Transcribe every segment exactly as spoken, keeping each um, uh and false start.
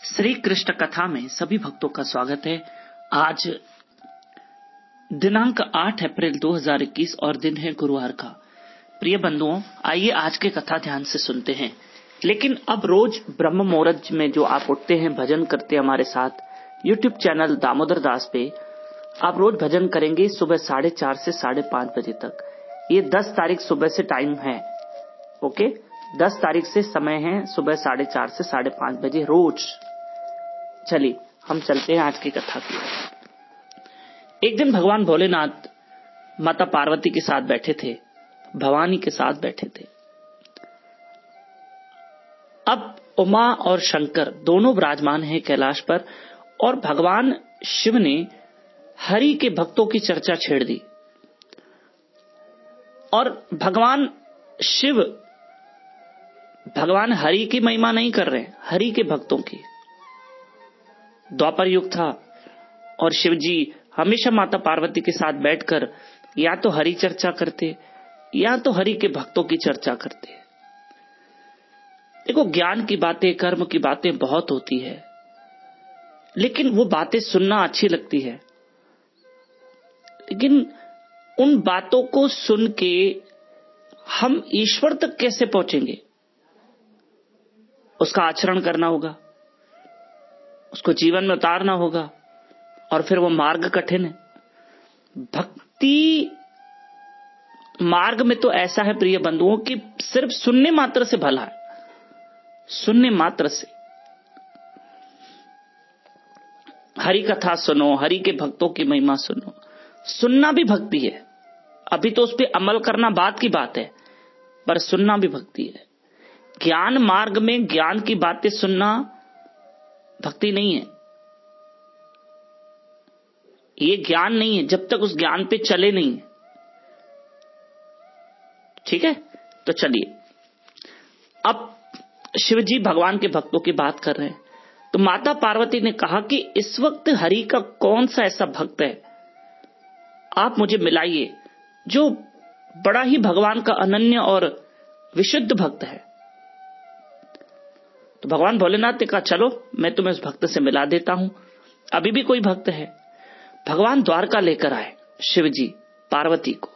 श्री कृष्ण कथा में सभी भक्तों का स्वागत है। आज दिनांक आठ अप्रैल दो हज़ार इक्कीस और दिन है गुरुवार का। प्रिय बंधुओं, आइए आज के कथा ध्यान से सुनते हैं। लेकिन अब रोज ब्रह्म मुहूर्त में जो आप उठते हैं, भजन करते हैं हमारे साथ यूट्यूब चैनल दामोदर दास पे, आप रोज भजन करेंगे सुबह साढ़े चार से साढ़े पांच बजे तक। ये दस तारीख सुबह से टाइम है, ओके, दस तारीख से समय है सुबह साढ़े चार से साढ़े पांच बजे रोज। चलिए हम चलते हैं आज की कथा की। एक दिन भगवान भोलेनाथ माता पार्वती के साथ बैठे थे, भवानी के साथ बैठे थे। अब उमा और शंकर दोनों विराजमान हैं कैलाश पर, और भगवान शिव ने हरि के भक्तों की चर्चा छेड़ दी। और भगवान शिव भगवान हरि की महिमा नहीं कर रहे, हरि के भक्तों की। द्वापर युग था और शिव जी हमेशा माता पार्वती के साथ बैठकर या तो हरि चर्चा करते या तो हरि के भक्तों की चर्चा करते। देखो, ज्ञान की बातें, कर्म की बातें बहुत होती है, लेकिन वो बातें सुनना अच्छी लगती है। लेकिन उन बातों को सुन के हम ईश्वर तक कैसे पहुंचेंगे? उसका आचरण करना होगा, उसको जीवन में उतारना होगा, और फिर वो मार्ग कठिन है। भक्ति मार्ग में तो ऐसा है प्रिय बंधुओं कि सिर्फ सुनने मात्र से भला है, सुनने मात्र से। हरि कथा सुनो, हरि के भक्तों की महिमा सुनो, सुनना भी भक्ति है। अभी तो उस पर अमल करना बात की बात है, पर सुनना भी भक्ति है। ज्ञान मार्ग में ज्ञान की बातें सुनना भक्ति नहीं है, ये ज्ञान नहीं है जब तक उस ज्ञान पे चले नहीं। ठीक है, तो चलिए अब शिवजी भगवान के भक्तों की बात कर रहे हैं। तो माता पार्वती ने कहा कि इस वक्त हरि का कौन सा ऐसा भक्त है, आप मुझे मिलाइए जो बड़ा ही भगवान का अनन्य और विशुद्ध भक्त है। तो भगवान भोलेनाथ ने कहा, चलो मैं तुम्हें उस भक्त से मिला देता हूं। अभी भी कोई भक्त है। भगवान द्वारका लेकर आए शिवजी पार्वती को।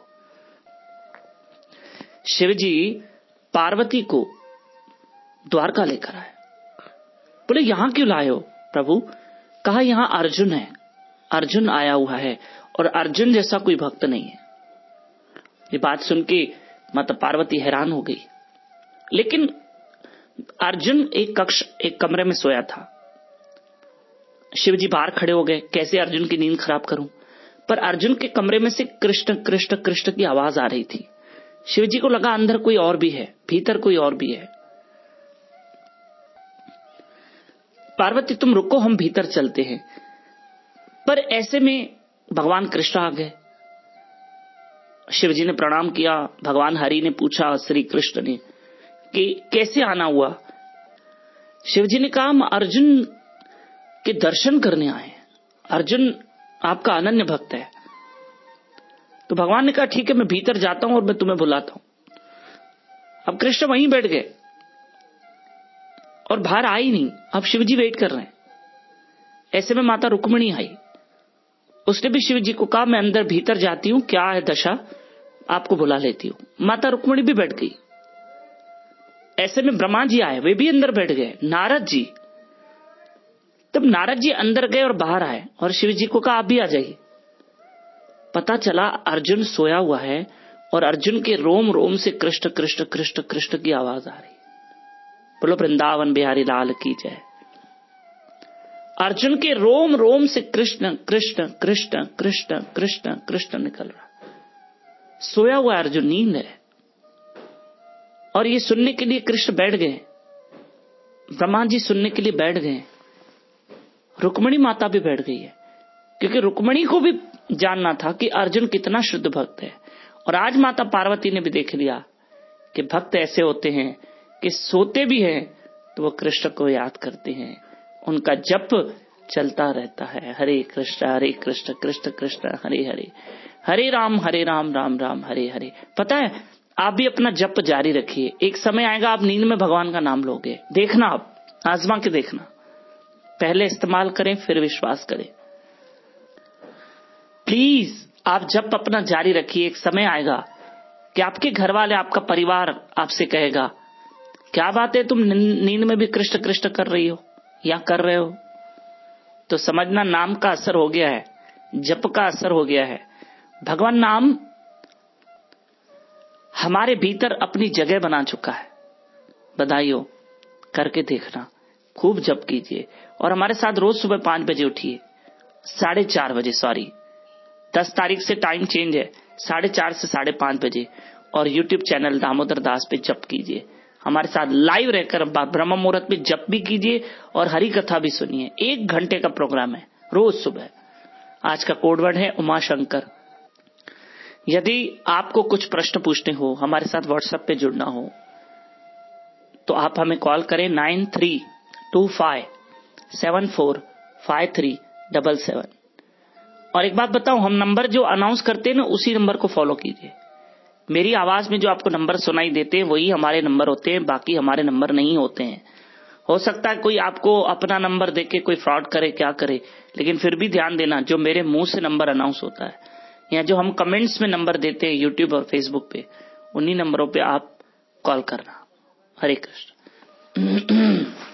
शिवजी पार्वती को द्वारका लेकर आए। बोले, यहां क्यों लाए हो प्रभु? कहा, यहां अर्जुन है, अर्जुन आया हुआ है, और अर्जुन जैसा कोई भक्त नहीं है। ये बात सुन के माता पार्वती हैरान हो गई। लेकिन अर्जुन एक कक्ष एक कमरे में सोया था। शिवजी बाहर खड़े हो गए, कैसे अर्जुन की नींद खराब करूं? पर अर्जुन के कमरे में से कृष्ण कृष्ण कृष्ण की आवाज आ रही थी। शिवजी को लगा अंदर कोई और भी है, भीतर कोई और भी है। पार्वती तुम रुको, हम भीतर चलते हैं। पर ऐसे में भगवान कृष्ण आ गए। शिवजी ने प्रणाम किया। भगवान हरि ने पूछा श्री कृष्ण ने कि कैसे आना हुआ? शिवजी ने कहा, हम अर्जुन के दर्शन करने आए। अर्जुन आपका अनन्य भक्त है। तो भगवान ने कहा, ठीक है, मैं भीतर जाता हूं और मैं तुम्हें बुलाता हूं। अब कृष्ण वहीं बैठ गए और बाहर आई नहीं। अब शिवजी वेट कर रहे हैं। ऐसे में माता रुक्मिणी आई। उसने भी शिवजी को कहा, मैं अंदर भीतर जाती हूं, क्या है दशा, आपको बुला लेती हूं। माता रुक्मिणी भी बैठ गई। ऐसे में ब्रह्मा जी आए, वे भी अंदर बैठ गए। नारद जी, तब नारद जी अंदर गए और बाहर आए, और शिव जी को कहा, आप भी आ जाइए। पता चला अर्जुन सोया हुआ है, और अर्जुन के रोम रोम से कृष्ण कृष्ण कृष्ण कृष्ण की आवाज आ रही। बोलो वृंदावन बिहारी लाल की जय। अर्जुन के रोम रोम से कृष्ण कृष्ण कृष्ण कृष्ण कृष्ण कृष्ण निकल रहा। सोया हुआ अर्जुन, नींद है। और ये सुनने के लिए कृष्ण बैठ गए, ब्रह्मा जी सुनने के लिए बैठ गए, रुक्मिणी माता भी बैठ गई है, क्योंकि रुक्मिणी को भी जानना था कि अर्जुन कितना शुद्ध भक्त है। और आज माता पार्वती ने भी देख लिया कि भक्त ऐसे होते हैं कि सोते भी हैं तो वो कृष्ण को याद करते हैं, उनका जप चलता रहता है। हरे कृष्ण हरे कृष्ण कृष्ण कृष्ण हरे हरे, हरे राम हरे राम राम राम हरे हरे। पता है, आप भी अपना जप जारी रखिए। एक समय आएगा आप नींद में भगवान का नाम लोगे। देखना, आप आजमा के देखना। पहले इस्तेमाल करें फिर विश्वास करें। प्लीज आप जप अपना जारी रखिए। एक समय आएगा कि आपके घर वाले, आपका परिवार आपसे कहेगा, क्या बात है, तुम नींद में भी कृष्ण कृष्ण कर रही हो या कर रहे हो? तो समझना नाम का असर हो गया है, जप का असर हो गया है। भगवान नाम हमारे भीतर अपनी जगह बना चुका है। बधाई हो, करके देखना, खूब जप कीजिए। और हमारे साथ रोज सुबह पांच बजे उठिए, साढ़े चार बजे, सॉरी दस तारीख से टाइम चेंज है, साढ़े चार से साढ़े पांच बजे। और यूट्यूब चैनल दामोदर दास पे जप कीजिए, हमारे साथ लाइव रहकर ब्रह्म मुहूर्त में जप भी कीजिए और हरि कथा भी सुनिए। एक घंटे का प्रोग्राम है रोज सुबह। आज का कोडवर्ड है उमा शंकर। यदि आपको कुछ प्रश्न पूछने हो, हमारे साथ व्हाट्सएप पे जुड़ना हो, तो आप हमें कॉल करें nine three two five seven four five three double seven. और एक बात बताऊं, हम नंबर जो अनाउंस करते हैं ना, उसी नंबर को फॉलो कीजिए। मेरी आवाज में जो आपको नंबर सुनाई देते हैं वही हमारे नंबर होते हैं, बाकी हमारे नंबर नहीं होते हैं। हो सकता है कोई आपको अपना नंबर देके कोई फ्रॉड करे, क्या करे, लेकिन फिर भी ध्यान देना, जो मेरे मुंह से नंबर अनाउंस होता है या जो हम कमेंट्स में नंबर देते हैं यूट्यूब और फेसबुक पे, उन्हीं नंबरों पे आप कॉल करना। हरे कृष्ण।